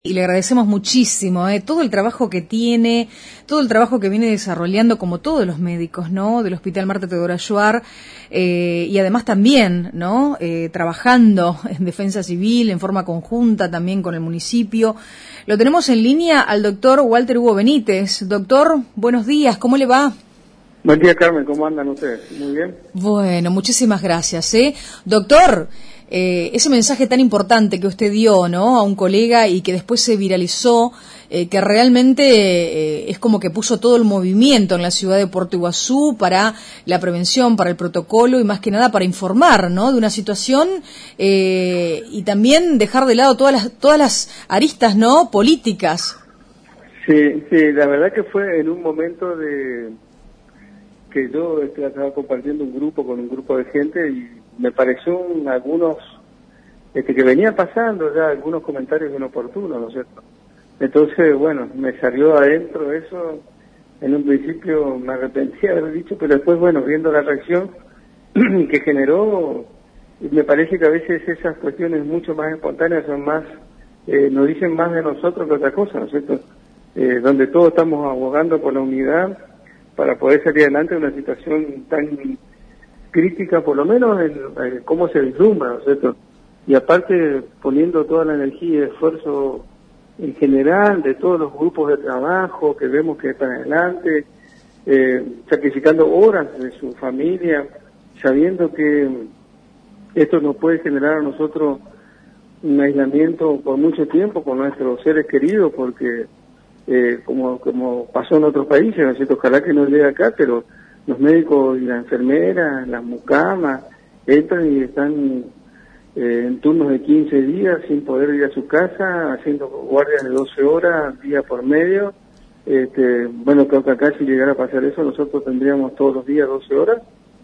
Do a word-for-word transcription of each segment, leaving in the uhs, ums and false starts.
Y le agradecemos muchísimo eh, todo el trabajo que tiene, todo el trabajo que viene desarrollando, como todos los médicos, ¿no?, del Hospital Marta Teodoro Ayuar, eh, y además también, ¿no?, eh, trabajando en defensa civil, en forma conjunta también con el municipio. Lo tenemos en línea al doctor Walter Hugo Benítez. Doctor, buenos días, ¿cómo le va? Buen día, Carmen, ¿cómo andan ustedes? Muy bien. Bueno, muchísimas gracias, ¿eh? Doctor, eh, ese mensaje tan importante que usted dio, ¿no?, a un colega y que después se viralizó, eh, que realmente eh, es como que puso todo el movimiento en la ciudad de Puerto Iguazú para la prevención, para el protocolo y más que nada para informar, ¿no?, de una situación eh, y también dejar de lado todas las, todas las aristas, ¿no?, políticas. Sí, sí, la verdad que fue en un momento de... que yo estaba compartiendo un grupo con un grupo de gente y me pareció un, algunos, este, que venían pasando ya algunos comentarios inoportunos, ¿no es cierto? Entonces, bueno, me salió adentro eso, en un principio me arrepentí de haber dicho, pero después, bueno, viendo la reacción que generó, me parece que a veces esas cuestiones mucho más espontáneas son más, eh, nos dicen más de nosotros que otra cosa, ¿no es cierto? Eh, donde todos estamos abogando por la unidad, para poder salir adelante de una situación tan crítica, por lo menos en, en cómo se vislumbra, ¿no es cierto? Y aparte poniendo toda la energía y esfuerzo en general de todos los grupos de trabajo que vemos que están adelante, eh, sacrificando horas de su familia, sabiendo que esto nos puede generar a nosotros un aislamiento por mucho tiempo con nuestros seres queridos, porque Eh, como como pasó en otros países, ¿no es cierto? Ojalá que no llegue acá, pero los médicos y las enfermeras, las mucamas, entran y están eh, en turnos de quince días sin poder ir a su casa, haciendo guardias de doce horas, día por medio. Este, bueno, creo que acá si llegara a pasar eso, nosotros tendríamos todos los días doce horas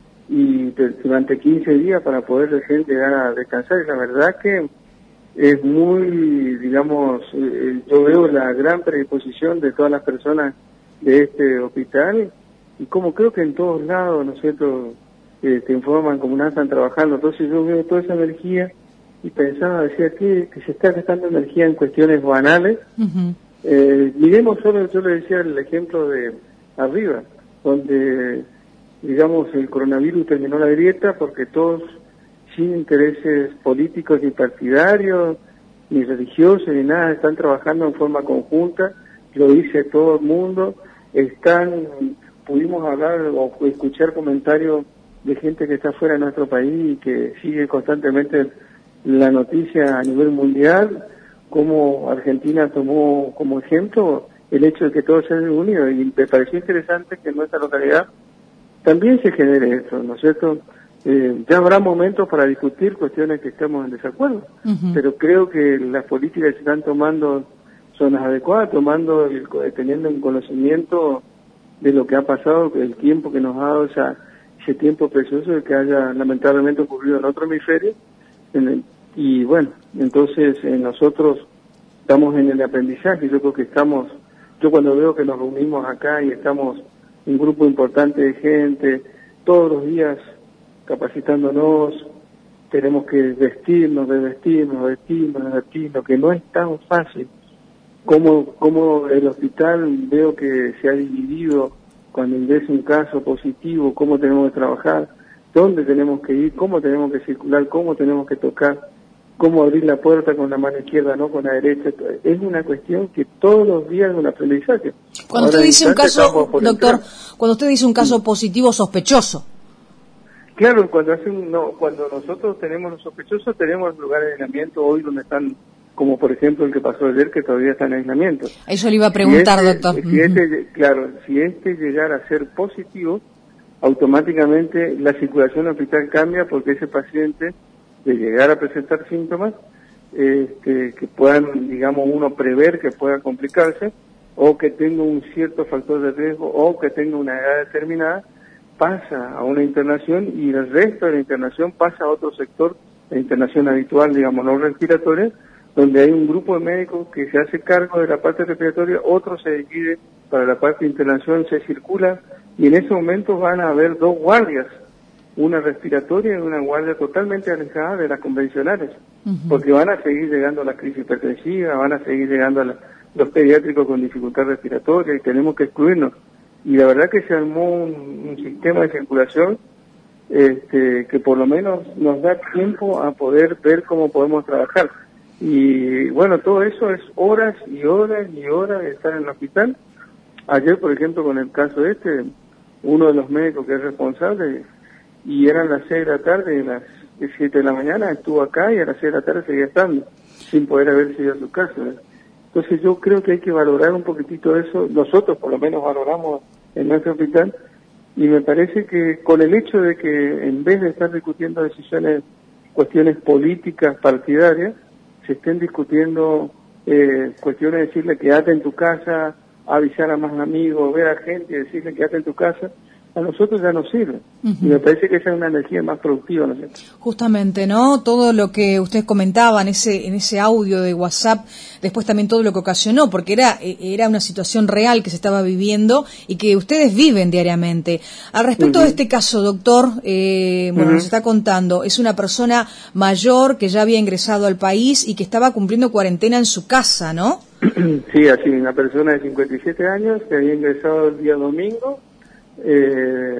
y de, durante quince días para poder recién llegar a descansar. Y la verdad que es muy, digamos, eh, yo veo la gran predisposición de todas las personas de este hospital y como creo que en todos lados, ¿no es cierto?, eh, te informan como nada están trabajando. Entonces yo veo toda esa energía y pensaba, decía que, que se está gastando energía en cuestiones banales. Uh-huh. eh, miremos solo, yo le decía el ejemplo de arriba, donde, digamos, el coronavirus terminó la grieta porque todos, sin intereses políticos ni partidarios, ni religiosos, ni nada, están trabajando en forma conjunta, lo dice todo el mundo, están, pudimos hablar o escuchar comentarios de gente que está fuera de nuestro país y que sigue constantemente la noticia a nivel mundial, como Argentina tomó como ejemplo el hecho de que todos se han unido, y me pareció interesante que en nuestra localidad también se genere esto, ¿no es cierto? Eh, ya habrá momentos para discutir cuestiones que estemos en desacuerdo, uh-huh. pero creo que las políticas que se están tomando son las adecuadas, tomando el, teniendo un conocimiento de lo que ha pasado, el tiempo que nos ha dado esa, ese tiempo precioso de que haya lamentablemente ocurrido en otro hemisferio, en el, y bueno, entonces eh, nosotros estamos en el aprendizaje. Yo creo que estamos, yo cuando veo que nos reunimos acá y estamos un grupo importante de gente, todos los días capacitándonos, tenemos que vestirnos, desvestirnos, vestirnos, vestirnos, que no es tan fácil. Como, como el hospital veo que se ha dividido cuando ingresa un caso positivo, cómo tenemos que trabajar, dónde tenemos que ir, cómo tenemos que circular, cómo tenemos que tocar, cómo abrir la puerta con la mano izquierda, no con la derecha. Es una cuestión que todos los días es un aprendizaje. Cuando Ahora, usted dice un caso, doctor, cuando usted dice un caso positivo sospechoso, claro, cuando hace un, no, cuando nosotros tenemos los sospechosos, tenemos lugares de aislamiento hoy donde están, como por ejemplo el que pasó ayer, que todavía está en aislamiento. Eso le iba a preguntar, si este, doctor. Si este, claro, si este llegara a ser positivo, automáticamente la circulación del hospital cambia, porque ese paciente, de llegar a presentar síntomas, este, que puedan, digamos, uno prever que pueda complicarse, o que tenga un cierto factor de riesgo, o que tenga una edad determinada, pasa a una internación y el resto de la internación pasa a otro sector, la internación habitual, digamos, no respiratoria, donde hay un grupo de médicos que se hace cargo de la parte respiratoria, otro se divide para la parte de internación, se circula, y en ese momento van a haber dos guardias, una respiratoria y una guardia totalmente alejada de las convencionales. uh-huh. porque van a seguir llegando a la crisis hipertensiva, van a seguir llegando a la, los pediátricos con dificultad respiratoria y tenemos que excluirnos. Y la verdad que se armó un, un sistema de circulación este, que por lo menos nos da tiempo a poder ver cómo podemos trabajar. Y bueno, todo eso es horas y horas y horas de estar en el hospital. Ayer, por ejemplo, con el caso este, uno de los médicos que es responsable, y eran las seis de la tarde, y las siete de la mañana estuvo acá y a las seis de la tarde seguía estando, sin poder haberse ido a su casa. Entonces yo creo que hay que valorar un poquitito eso, nosotros por lo menos valoramos en nuestro hospital, y me parece que con el hecho de que en vez de estar discutiendo decisiones, cuestiones políticas partidarias, se estén discutiendo eh, cuestiones de decirle quédate en tu casa, avisar a más amigos, ver a gente y decirle quédate en tu casa, a nosotros ya nos sirve. Uh-huh. Y me parece que esa es una energía más productiva, ¿no sé? Justamente, ¿no? Todo lo que ustedes comentaban en ese, en ese audio de WhatsApp, después también todo lo que ocasionó, porque era, era una situación real que se estaba viviendo y que ustedes viven diariamente. Al respecto uh-huh. de este caso, doctor, eh, bueno, uh-huh. nos está contando, es una persona mayor que ya había ingresado al país y que estaba cumpliendo cuarentena en su casa, ¿no? Sí, así, una persona de cincuenta y siete años que había ingresado el día domingo. Eh,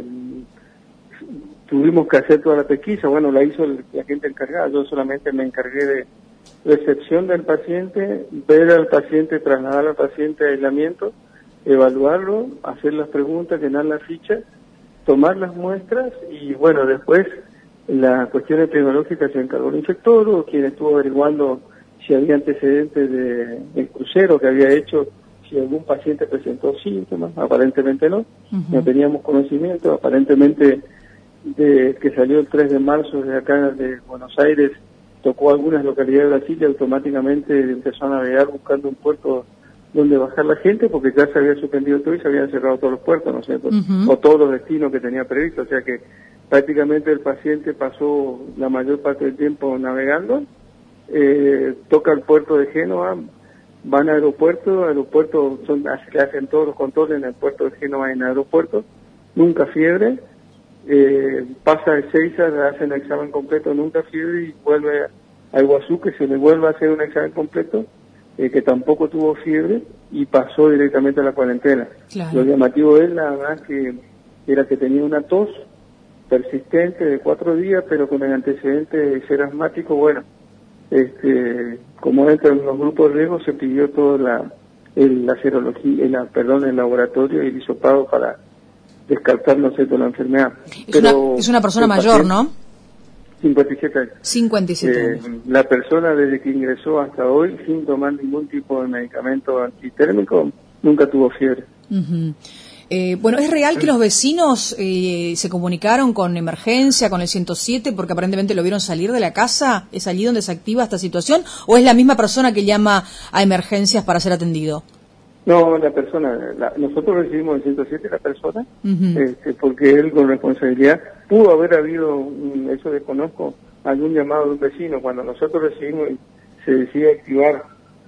tuvimos que hacer toda la pesquisa, bueno, la hizo el, la gente encargada, yo solamente me encargué de recepción del paciente, ver al paciente, trasladar al paciente a aislamiento, evaluarlo, hacer las preguntas, llenar la ficha, tomar las muestras y bueno, después la cuestión epidemiológica se encargó el infectólogo, quien estuvo averiguando si había antecedentes de, del crucero que había hecho, si algún paciente presentó síntomas, aparentemente no, uh-huh. no teníamos conocimiento, aparentemente de que salió el tres de marzo de acá de Buenos Aires, tocó algunas localidades de Brasil y automáticamente empezó a navegar buscando un puerto donde bajar la gente porque ya se había suspendido todo y se habían cerrado todos los puertos, ¿no es cierto? Uh-huh. O todos los destinos que tenía previsto, o sea que prácticamente el paciente pasó la mayor parte del tiempo navegando, eh, toca el puerto de Génova, van al aeropuerto, aeropuerto son, se hacen todos los controles en el puerto de Génova y en el aeropuerto, nunca fiebre, eh, pasa de Seiza, le hacen el examen completo, nunca fiebre y vuelve a Iguazú, que se le vuelve a hacer un examen completo, eh, que tampoco tuvo fiebre y pasó directamente a la cuarentena. Claro. Lo llamativo es la verdad que era que tenía una tos persistente de cuatro días, pero con el antecedente de ser asmático, bueno, este, como entra en los grupos de riesgo, se pidió toda la, el, la serología, el, perdón, el laboratorio y el hisopado para descartar, no sé, toda la enfermedad. Es, pero una, es una persona mayor, ¿no? cincuenta y siete años. cincuenta y siete eh, años. La persona desde que ingresó hasta hoy, sin tomar ningún tipo de medicamento antitérmico, nunca tuvo fiebre. Uh-huh. Eh, bueno, ¿es real que los vecinos eh, se comunicaron con emergencia, con el ciento siete, porque aparentemente lo vieron salir de la casa? ¿Es allí donde se activa esta situación? ¿O es la misma persona que llama a emergencias para ser atendido? No, la persona, la, nosotros recibimos el ciento siete, la persona, uh-huh. este, porque él con responsabilidad, pudo haber habido, un, eso desconozco, algún llamado de un vecino. Cuando nosotros recibimos, se decide activar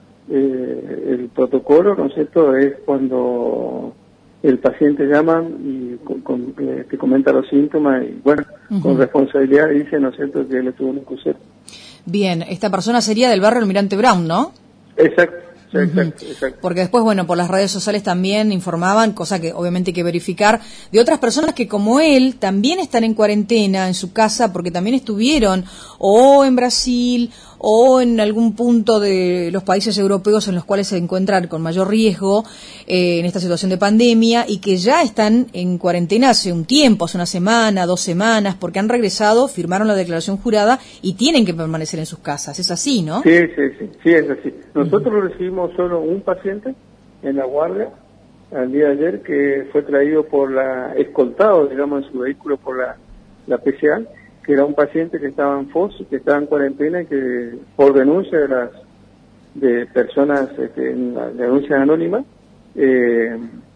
eh, el protocolo, ¿no es cierto?, es cuando el paciente llama y con, con, eh, te comenta los síntomas y bueno, uh-huh. con responsabilidad dice, ¿no es cierto?, que él estuvo en un crucero. Bien, esta persona sería del barrio Almirante Brown, ¿no? Exacto. Sí, uh-huh. exacto, exacto. Porque después, bueno, por las redes sociales también informaban, cosa que obviamente hay que verificar, de otras personas que como él también están en cuarentena en su casa porque también estuvieron o en Brasil o en algún punto de los países europeos en los cuales se encuentran con mayor riesgo eh, en esta situación de pandemia y que ya están en cuarentena hace un tiempo, hace una semana, dos semanas, porque han regresado, firmaron la declaración jurada y tienen que permanecer en sus casas. Es así, ¿no? Sí, sí, sí, sí es así. Nosotros uh-huh. recibimos solo un paciente en la guardia al día de ayer que fue traído por la, escoltado, digamos, en su vehículo por la, la P C A, que era un paciente que estaba en F O S, que estaba en cuarentena y que por denuncia de las de personas, este, en la denuncia anónima, eh,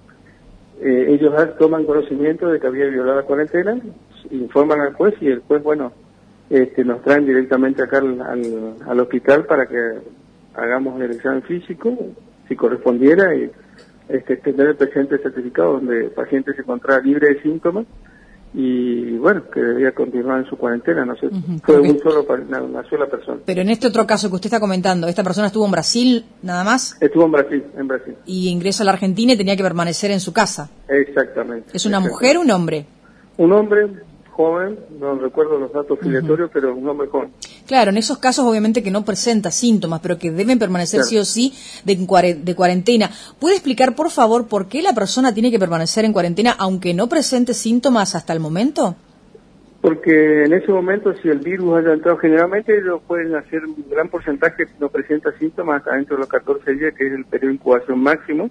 eh, ellos toman conocimiento de que había violado la cuarentena, informan al juez y el juez, bueno, este, nos traen directamente acá al, al, al hospital para que hagamos el examen físico, si correspondiera, y este, tener el presente certificado donde el paciente se encontraba libre de síntomas y bueno, que debía continuar en su cuarentena, no sé, uh-huh. fue un solo, una, una sola persona. Pero en este otro caso que usted está comentando, ¿esta persona estuvo en Brasil nada más? Estuvo en Brasil, en Brasil. Y ingresa a la Argentina y tenía que permanecer en su casa. Exactamente. ¿Es una exactamente. mujer o un hombre? Un hombre joven, no recuerdo los datos filiatorios, uh-huh. pero un hombre joven. Claro, en esos casos obviamente que no presenta síntomas, pero que deben permanecer claro. sí o sí de, de cuarentena. ¿Puede explicar, por favor, por qué la persona tiene que permanecer en cuarentena aunque no presente síntomas hasta el momento? Porque en ese momento, si el virus haya entrado, generalmente ellos pueden hacer un gran porcentaje que no presenta síntomas hasta dentro de los catorce días, que es el periodo de incubación máximo,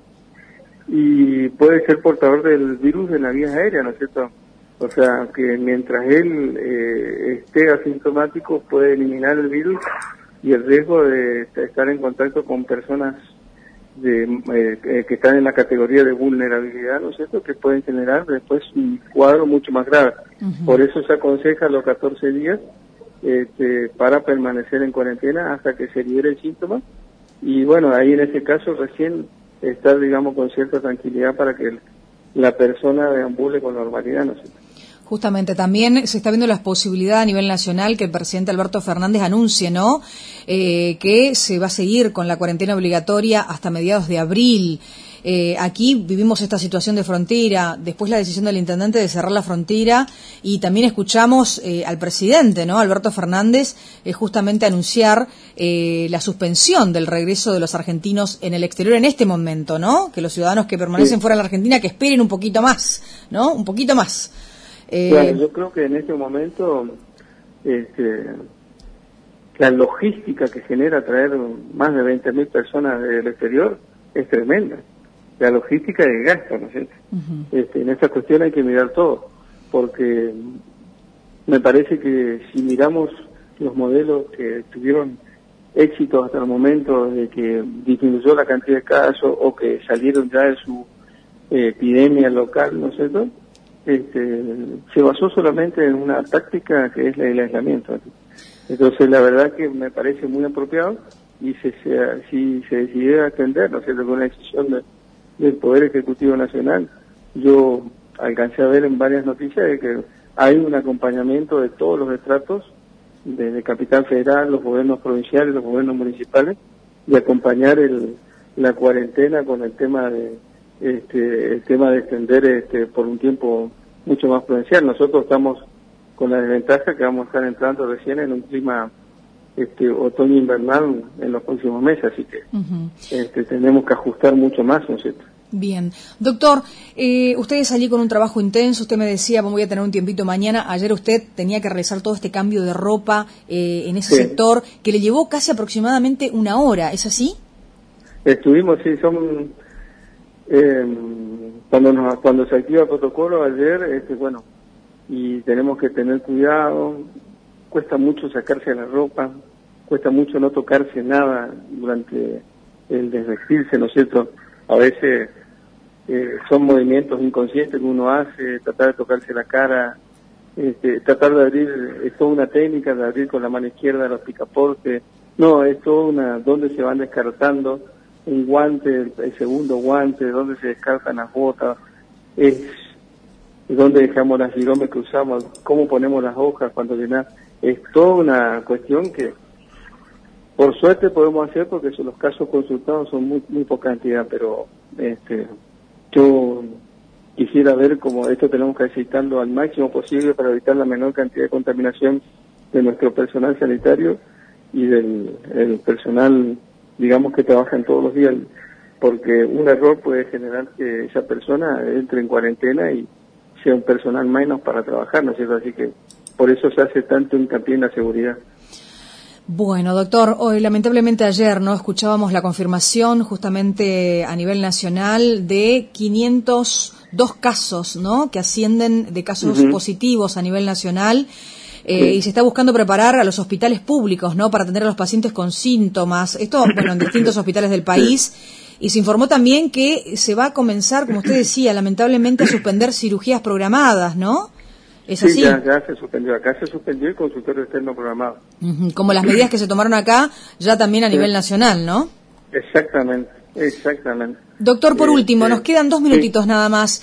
y puede ser portador del virus en la vía aérea, ¿no es cierto? O sea, que mientras él eh, esté asintomático puede eliminar el virus y el riesgo de estar en contacto con personas de, eh, que están en la categoría de vulnerabilidad, ¿no es cierto?, que pueden generar después un cuadro mucho más grave. Uh-huh. Por eso se aconseja los catorce días este, para permanecer en cuarentena hasta que se libere el síntoma. Y bueno, ahí en ese caso recién estar, digamos, con cierta tranquilidad para que el, la persona deambule con normalidad, ¿no es cierto? Justamente, también se está viendo la posibilidad a nivel nacional que el presidente Alberto Fernández anuncie, ¿no?, eh, que se va a seguir con la cuarentena obligatoria hasta mediados de abril. Eh, aquí vivimos esta situación de frontera, después la decisión del intendente de cerrar la frontera, y también escuchamos eh, al presidente, ¿no?, Alberto Fernández, eh, justamente anunciar eh, la suspensión del regreso de los argentinos en el exterior en este momento, ¿no?, que los ciudadanos que permanecen sí. fuera de la Argentina que esperen un poquito más, ¿no?, un poquito más. Eh, claro, yo creo que en este momento este, la logística que genera traer más de veinte mil personas del exterior es tremenda. La logística de gasto, ¿no es cierto? Uh-huh. Este, en esta cuestión hay que mirar todo, porque me parece que si miramos los modelos que tuvieron éxito hasta el momento de que disminuyó la cantidad de casos o que salieron ya de su eh, epidemia local, ¿no es cierto?, Este, se basó solamente en una táctica que es el aislamiento. Entonces la verdad que me parece muy apropiado y se, se, si se decidiera atender, ¿no es cierto?, con una decisión de, del Poder Ejecutivo Nacional, yo alcancé a ver en varias noticias de que hay un acompañamiento de todos los estratos, desde Capital Federal, los gobiernos provinciales, los gobiernos municipales, de acompañar el, la cuarentena con el tema de Este, el tema de extender este, por un tiempo mucho más prudencial. Nosotros estamos con la desventaja que vamos a estar entrando recién en un clima este, otoño-invernal en los próximos meses, así que uh-huh. este, tenemos que ajustar mucho más, ¿no es cierto? Bien. Doctor, eh, ustedes allí con un trabajo intenso, usted me decía, voy a tener un tiempito mañana, ayer usted tenía que realizar todo este cambio de ropa eh, en ese sí. sector, que le llevó casi aproximadamente una hora, ¿es así? Estuvimos, sí, son... Eh, cuando nos, cuando se activa el protocolo ayer, este, bueno, y tenemos que tener cuidado, cuesta mucho sacarse la ropa, cuesta mucho no tocarse nada durante el desvestirse, ¿no es cierto? A veces eh, son movimientos inconscientes que uno hace, tratar de tocarse la cara, este, tratar de abrir, es toda una técnica de abrir con la mano izquierda los picaportes, no, es toda una, donde se van descartando, un guante, el, el segundo guante, donde se descartan las botas, es donde dejamos las giromes que usamos, cómo ponemos las hojas cuando llenamos, es toda una cuestión que por suerte podemos hacer porque son, los casos consultados son muy muy poca cantidad, pero este yo quisiera ver cómo esto tenemos que aceitarlo al máximo posible para evitar la menor cantidad de contaminación de nuestro personal sanitario y del el personal, digamos, que trabajan todos los días, porque un error puede generar que esa persona entre en cuarentena y sea un personal menos para trabajar, ¿no es cierto? Así que por eso se hace tanto hincapié en la seguridad. Bueno, doctor, hoy lamentablemente ayer no escuchábamos la confirmación justamente a nivel nacional de quinientos dos casos, ¿no?, que ascienden de casos uh-huh. positivos a nivel nacional. Eh, sí. Y se está buscando preparar a los hospitales públicos, ¿no?, para atender a los pacientes con síntomas. Esto, bueno, en distintos hospitales del país. Sí. Y se informó también que se va a comenzar, como usted decía, lamentablemente a suspender cirugías programadas, ¿no? ¿Es sí, así? Ya, ya se suspendió. Acá se suspendió el consultorio externo programado. Uh-huh. Como las medidas que se tomaron acá, ya también a sí. nivel nacional, ¿no? Exactamente, exactamente. Doctor, por eh, último, eh, nos quedan dos minutitos sí. nada más.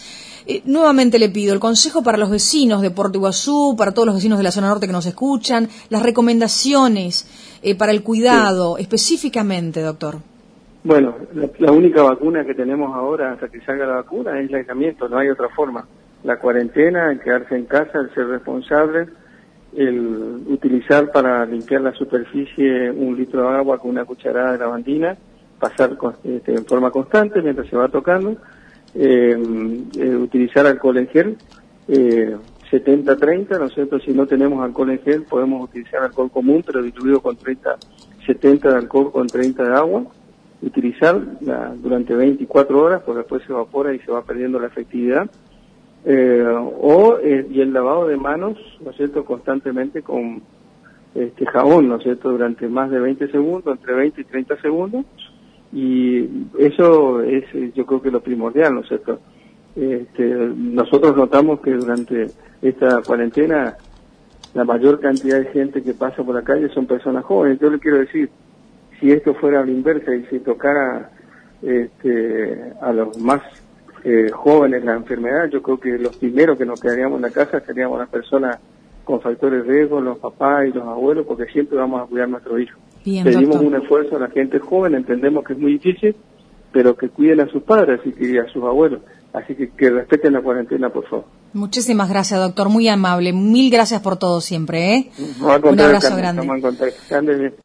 Eh, nuevamente le pido el consejo para los vecinos de Puerto Iguazú, para todos los vecinos de la zona norte que nos escuchan, las recomendaciones eh, para el cuidado, sí. específicamente, doctor. Bueno, la, la única vacuna que tenemos ahora hasta que salga la vacuna es el aislamiento, no hay otra forma. La cuarentena, el quedarse en casa, el ser responsable, el utilizar para limpiar la superficie un litro de agua con una cucharada de lavandina, pasar este, en forma constante mientras se va tocando, eh, eh, utilizar alcohol en gel, eh, setenta treinta, ¿no es cierto? Si no tenemos alcohol en gel podemos utilizar alcohol común, pero diluido con treinta, setenta de alcohol con treinta de agua, utilizar la, durante veinticuatro horas, porque después se evapora y se va perdiendo la efectividad. Eh, o eh, y el lavado de manos, ¿no es cierto?, constantemente con este jabón, ¿no es cierto?, durante más de veinte segundos, entre veinte y treinta segundos, y eso es, yo creo que lo primordial, ¿no es cierto? Este, nosotros notamos que durante esta cuarentena la mayor cantidad de gente que pasa por la calle son personas jóvenes. Yo le quiero decir, si esto fuera a la inversa y si tocara este, a los más Eh, jóvenes la enfermedad, yo creo que los primeros que nos quedaríamos en la casa seríamos las personas con factores de riesgo, los papás y los abuelos, porque siempre vamos a cuidar a nuestros hijos. Bien, pedimos doctor. un esfuerzo a la gente joven, entendemos que es muy difícil, pero que cuiden a sus padres y que a sus abuelos, así que que respeten la cuarentena, por favor. Muchísimas gracias, doctor, muy amable, mil gracias por todo siempre, ¿eh? No, un abrazo grande. Estamos en contacto.